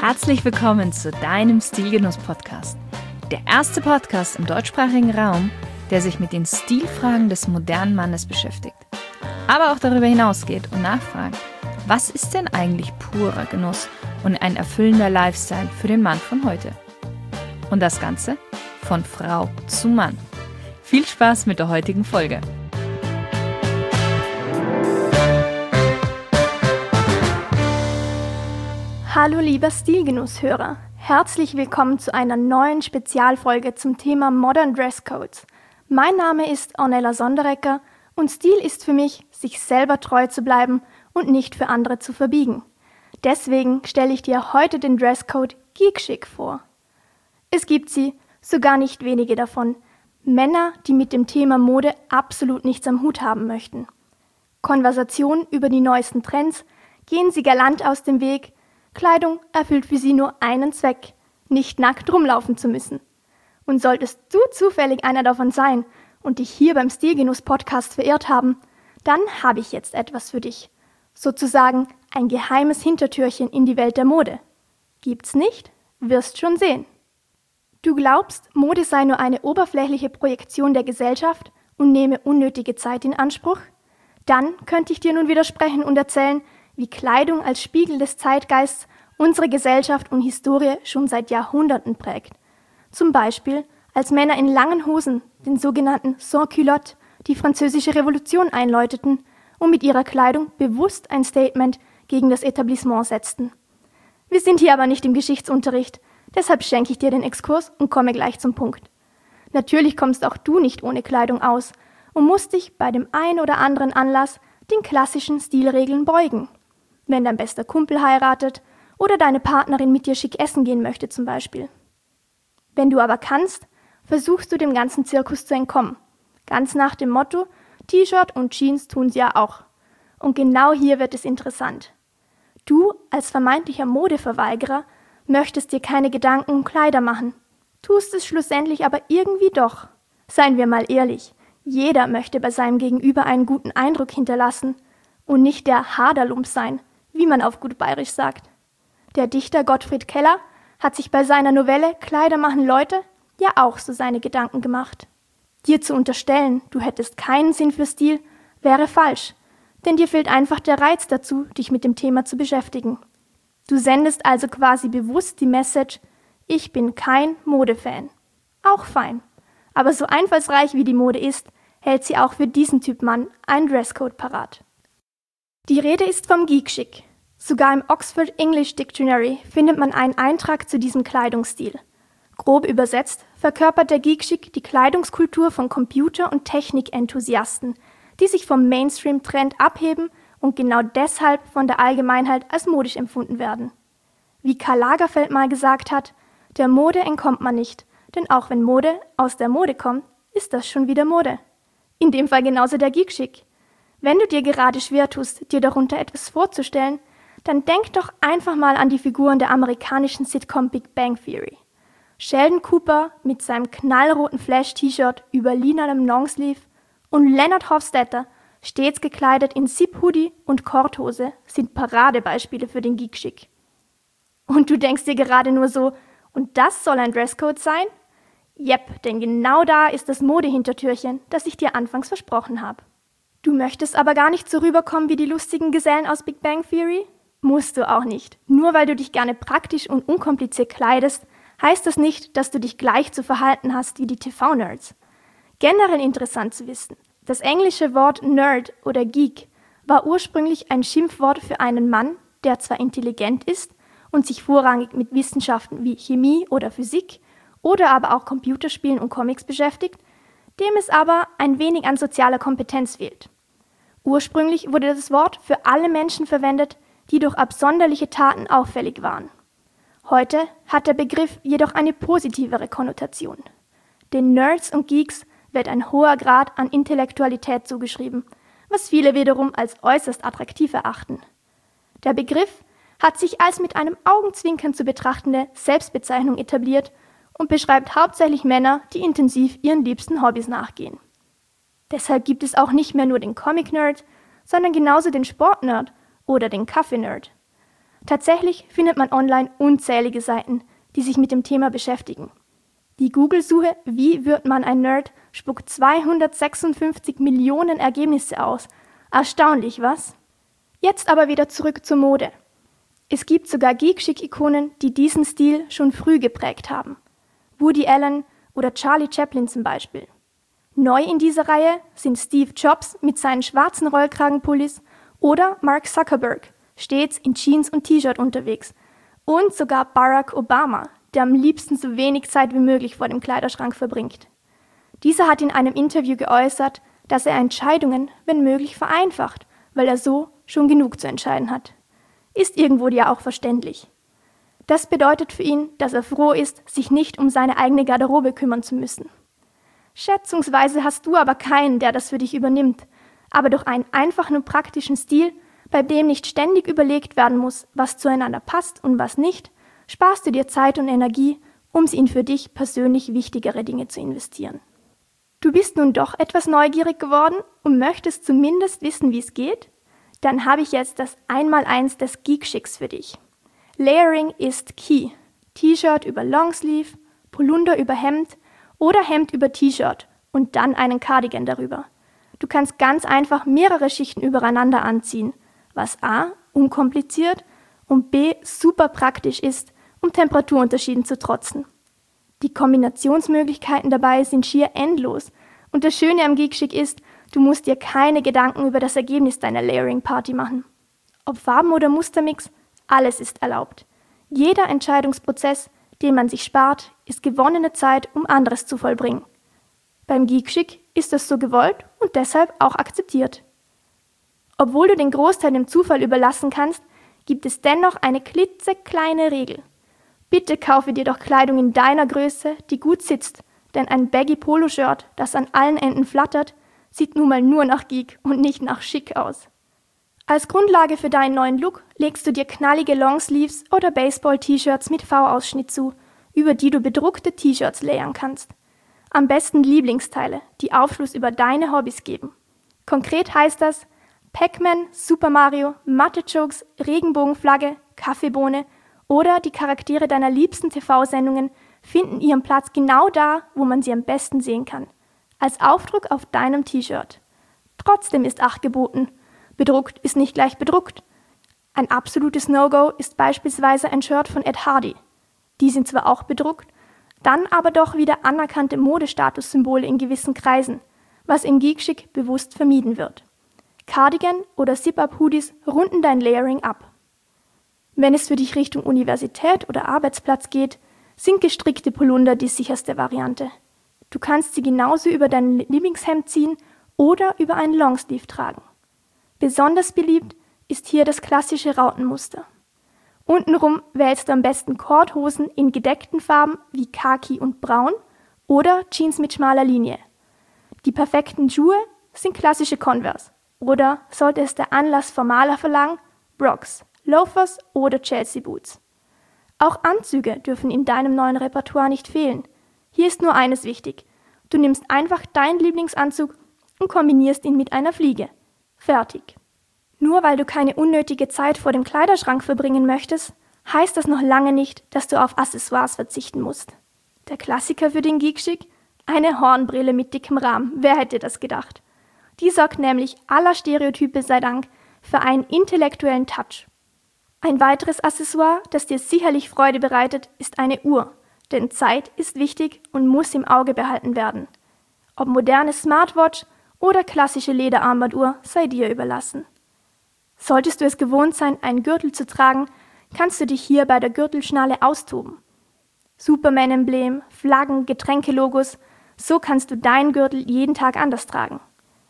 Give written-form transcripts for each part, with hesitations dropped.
Herzlich willkommen zu deinem Stilgenuss-Podcast. Der erste Podcast im deutschsprachigen Raum, der sich mit den Stilfragen des modernen Mannes beschäftigt. Aber auch darüber hinausgeht und nachfragt, was ist denn eigentlich purer Genuss und ein erfüllender Lifestyle für den Mann von heute? Und das Ganze von Frau zu Mann. Viel Spaß mit der heutigen Folge. Hallo lieber Stilgenusshörer, herzlich willkommen zu einer neuen Spezialfolge zum Thema Modern Dresscodes. Mein Name ist Ornella Sonderegger und Stil ist für mich, sich selber treu zu bleiben und nicht für andere zu verbiegen. Deswegen stelle ich dir heute den Dresscode Geek Chic vor. Es gibt sie, sogar nicht wenige davon, Männer, die mit dem Thema Mode absolut nichts am Hut haben möchten. Konversationen über die neuesten Trends, gehen sie galant aus dem Weg. Kleidung erfüllt für sie nur einen Zweck, nicht nackt rumlaufen zu müssen. Und solltest du zufällig einer davon sein und dich hier beim Stilgenuss-Podcast verirrt haben, dann habe ich jetzt etwas für dich. Sozusagen ein geheimes Hintertürchen in die Welt der Mode. Gibt's nicht? Wirst schon sehen. Du glaubst, Mode sei nur eine oberflächliche Projektion der Gesellschaft und nehme unnötige Zeit in Anspruch? Dann könnte ich dir nun widersprechen und erzählen, wie Kleidung als Spiegel des Zeitgeists unsere Gesellschaft und Historie schon seit Jahrhunderten prägt. Zum Beispiel, als Männer in langen Hosen, den sogenannten Sans-Culotte, die französische Revolution einläuteten und mit ihrer Kleidung bewusst ein Statement gegen das Etablissement setzten. Wir sind hier aber nicht im Geschichtsunterricht, deshalb schenke ich dir den Exkurs und komme gleich zum Punkt. Natürlich kommst auch du nicht ohne Kleidung aus und musst dich bei dem ein oder anderen Anlass den klassischen Stilregeln beugen. Wenn dein bester Kumpel heiratet oder deine Partnerin mit dir schick essen gehen möchte zum Beispiel. Wenn du aber kannst, versuchst du dem ganzen Zirkus zu entkommen. Ganz nach dem Motto, T-Shirt und Jeans tun sie ja auch. Und genau hier wird es interessant. Du als vermeintlicher Modeverweigerer möchtest dir keine Gedanken um Kleider machen, tust es schlussendlich aber irgendwie doch. Seien wir mal ehrlich, jeder möchte bei seinem Gegenüber einen guten Eindruck hinterlassen und nicht der Haderlump sein, wie man auf gut Bayerisch sagt. Der Dichter Gottfried Keller hat sich bei seiner Novelle Kleider machen Leute ja auch so seine Gedanken gemacht. Dir zu unterstellen, du hättest keinen Sinn für Stil, wäre falsch, denn dir fehlt einfach der Reiz dazu, dich mit dem Thema zu beschäftigen. Du sendest also quasi bewusst die Message, ich bin kein Modefan. Auch fein. Aber so einfallsreich wie die Mode ist, hält sie auch für diesen Typ Mann einen Dresscode parat. Die Rede ist vom Geek Chic. Sogar im Oxford English Dictionary findet man einen Eintrag zu diesem Kleidungsstil. Grob übersetzt verkörpert der Geek Chic die Kleidungskultur von Computer- und Technikenthusiasten, die sich vom Mainstream-Trend abheben und genau deshalb von der Allgemeinheit als modisch empfunden werden. Wie Karl Lagerfeld mal gesagt hat, der Mode entkommt man nicht, denn auch wenn Mode aus der Mode kommt, ist das schon wieder Mode. In dem Fall genauso der Geek Chic. Wenn du dir gerade schwer tust, dir darunter etwas vorzustellen, dann denk doch einfach mal an die Figuren der amerikanischen Sitcom Big Bang Theory. Sheldon Cooper mit seinem knallroten Flash-T-Shirt über lilanem Longsleeve und Leonard Hofstadter, stets gekleidet in Zip-Hoodie und Korthose, sind Paradebeispiele für den Geek Chic. Und du denkst dir gerade nur so, und das soll ein Dresscode sein? Jep, denn genau da ist das Modehintertürchen, das ich dir anfangs versprochen habe. Du möchtest aber gar nicht so rüberkommen wie die lustigen Gesellen aus Big Bang Theory? Musst du auch nicht. Nur weil du dich gerne praktisch und unkompliziert kleidest, heißt das nicht, dass du dich gleich zu verhalten hast wie die TV-Nerds. Generell interessant zu wissen, das englische Wort Nerd oder Geek war ursprünglich ein Schimpfwort für einen Mann, der zwar intelligent ist und sich vorrangig mit Wissenschaften wie Chemie oder Physik oder aber auch Computerspielen und Comics beschäftigt, dem es aber ein wenig an sozialer Kompetenz fehlt. Ursprünglich wurde das Wort für alle Menschen verwendet, die durch absonderliche Taten auffällig waren. Heute hat der Begriff jedoch eine positivere Konnotation. Den Nerds und Geeks wird ein hoher Grad an Intellektualität zugeschrieben, was viele wiederum als äußerst attraktiv erachten. Der Begriff hat sich als mit einem Augenzwinkern zu betrachtende Selbstbezeichnung etabliert und beschreibt hauptsächlich Männer, die intensiv ihren liebsten Hobbys nachgehen. Deshalb gibt es auch nicht mehr nur den Comic-Nerd, sondern genauso den Sport-Nerd oder den Kaffee-Nerd. Tatsächlich findet man online unzählige Seiten, die sich mit dem Thema beschäftigen. Die Google-Suche "Wie wird man ein Nerd" spuckt 256 Millionen Ergebnisse aus. Erstaunlich, was? Jetzt aber wieder zurück zur Mode. Es gibt sogar Geek-Chic-Ikonen, die diesen Stil schon früh geprägt haben. Woody Allen oder Charlie Chaplin zum Beispiel. Neu in dieser Reihe sind Steve Jobs mit seinen schwarzen Rollkragenpullis oder Mark Zuckerberg, stets in Jeans und T-Shirt unterwegs. Und sogar Barack Obama, der am liebsten so wenig Zeit wie möglich vor dem Kleiderschrank verbringt. Dieser hat in einem Interview geäußert, dass er Entscheidungen, wenn möglich, vereinfacht, weil er so schon genug zu entscheiden hat. Ist irgendwo ja auch verständlich. Das bedeutet für ihn, dass er froh ist, sich nicht um seine eigene Garderobe kümmern zu müssen. Schätzungsweise hast du aber keinen, der das für dich übernimmt, aber durch einen einfachen und praktischen Stil, bei dem nicht ständig überlegt werden muss, was zueinander passt und was nicht, sparst du dir Zeit und Energie, um sie in für dich persönlich wichtigere Dinge zu investieren. Du bist nun doch etwas neugierig geworden und möchtest zumindest wissen, wie es geht? Dann habe ich jetzt das 1x1 des Geek-Chicks für dich. Layering ist key. T-Shirt über Longsleeve, Polunder über Hemd oder Hemd über T-Shirt und dann einen Cardigan darüber. Du kannst ganz einfach mehrere Schichten übereinander anziehen, was a. unkompliziert und b. super praktisch ist, um Temperaturunterschieden zu trotzen. Die Kombinationsmöglichkeiten dabei sind schier endlos und das Schöne am Geek-Chic ist, du musst dir keine Gedanken über das Ergebnis deiner Layering-Party machen. Ob Farben oder Mustermix, alles ist erlaubt. Jeder Entscheidungsprozess, den man sich spart, ist gewonnene Zeit, um anderes zu vollbringen. Beim Geek-Chic ist das so gewollt und deshalb auch akzeptiert. Obwohl du den Großteil dem Zufall überlassen kannst, gibt es dennoch eine klitzekleine Regel. Bitte kaufe dir doch Kleidung in deiner Größe, die gut sitzt, denn ein Baggy-Polo-Shirt, das an allen Enden flattert, sieht nun mal nur nach Geek und nicht nach Chic aus. Als Grundlage für deinen neuen Look legst du dir knallige Longsleeves oder Baseball-T-Shirts mit V-Ausschnitt zu, über die du bedruckte T-Shirts layern kannst. Am besten Lieblingsteile, die Aufschluss über deine Hobbys geben. Konkret heißt das Pac-Man, Super Mario, Mathe-Jokes, Regenbogenflagge, Kaffeebohne oder die Charaktere deiner liebsten TV-Sendungen finden ihren Platz genau da, wo man sie am besten sehen kann. Als Aufdruck auf deinem T-Shirt. Trotzdem ist Acht geboten. Bedruckt ist nicht gleich bedruckt. Ein absolutes No-Go ist beispielsweise ein Shirt von Ed Hardy. Die sind zwar auch bedruckt, dann aber doch wieder anerkannte Modestatussymbole in gewissen Kreisen, was im Geek-Chic bewusst vermieden wird. Cardigan oder Zip-Up-Hoodies runden dein Layering ab. Wenn es für dich Richtung Universität oder Arbeitsplatz geht, sind gestrickte Polunder die sicherste Variante. Du kannst sie genauso über dein Lieblingshemd ziehen oder über einen Longsleeve tragen. Besonders beliebt ist hier das klassische Rautenmuster. Untenrum wählst du am besten Cordhosen in gedeckten Farben wie Khaki und Braun oder Jeans mit schmaler Linie. Die perfekten Schuhe sind klassische Converse oder, sollte es der Anlass formaler verlangen, Brocs, Loafers oder Chelsea Boots. Auch Anzüge dürfen in deinem neuen Repertoire nicht fehlen. Hier ist nur eines wichtig. Du nimmst einfach deinen Lieblingsanzug und kombinierst ihn mit einer Fliege. Fertig. Nur weil du keine unnötige Zeit vor dem Kleiderschrank verbringen möchtest, heißt das noch lange nicht, dass du auf Accessoires verzichten musst. Der Klassiker für den Geek-Chic? Eine Hornbrille mit dickem Rahmen. Wer hätte das gedacht? Die sorgt nämlich aller Stereotype sei Dank für einen intellektuellen Touch. Ein weiteres Accessoire, das dir sicherlich Freude bereitet, ist eine Uhr. Denn Zeit ist wichtig und muss im Auge behalten werden. Ob moderne Smartwatch oder klassische Lederarmbanduhr sei dir überlassen. Solltest du es gewohnt sein, einen Gürtel zu tragen, kannst du dich hier bei der Gürtelschnalle austoben. Superman-Emblem, Flaggen, Getränkelogos, so kannst du deinen Gürtel jeden Tag anders tragen.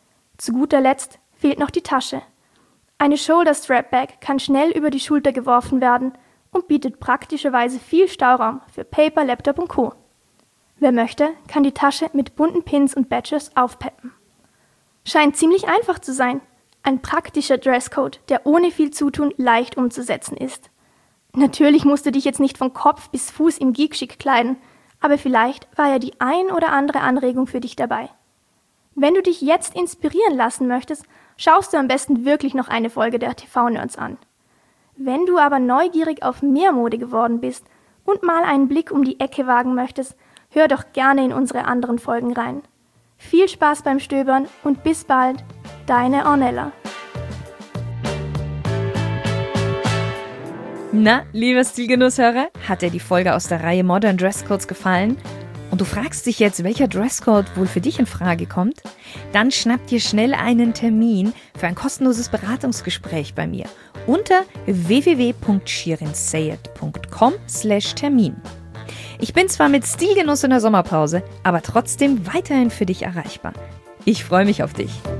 Zu guter Letzt fehlt noch die Tasche. Eine Shoulder-Strap-Bag kann schnell über die Schulter geworfen werden und bietet praktischerweise viel Stauraum für Paper, Laptop und Co. Wer möchte, kann die Tasche mit bunten Pins und Badges aufpeppen. Scheint ziemlich einfach zu sein. Ein praktischer Dresscode, der ohne viel Zutun leicht umzusetzen ist. Natürlich musst du dich jetzt nicht von Kopf bis Fuß im Geek-Chic kleiden, aber vielleicht war ja die ein oder andere Anregung für dich dabei. Wenn du dich jetzt inspirieren lassen möchtest, schaust du am besten wirklich noch eine Folge der TV-Nerds an. Wenn du aber neugierig auf mehr Mode geworden bist und mal einen Blick um die Ecke wagen möchtest, hör doch gerne in unsere anderen Folgen rein. Viel Spaß beim Stöbern und bis bald, deine Ornella. Na, lieber Stilgenusshörer, hat dir die Folge aus der Reihe Modern Dresscodes gefallen? Und du fragst dich jetzt, welcher Dresscode wohl für dich in Frage kommt? Dann schnapp dir schnell einen Termin für ein kostenloses Beratungsgeshgespräch bei mir unter www.shirinsayed.com/Termin. Ich bin zwar mit Stilgenuss in der Sommerpause, aber trotzdem weiterhin für dich erreichbar. Ich freue mich auf dich.